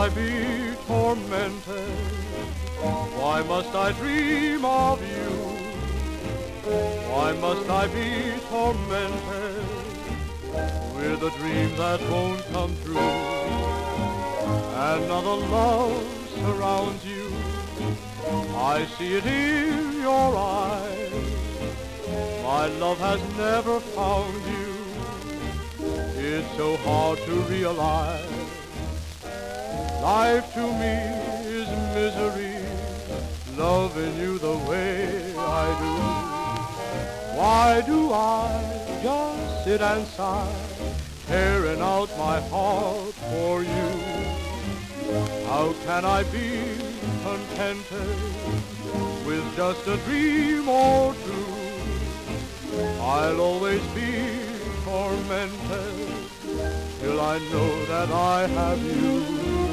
be tormented? Why must I dream of you? Why must I be tormented with a dream that won't come true? Another love surrounds you, I see it in your eyes. My love has never found you, it's so hard to realize. Life to me is misery, loving you the way I do. Why do I just sit and sigh, tearing out my heart for you? How can I be contented with just a dream or two? I'll always be tormented till I know that I have you.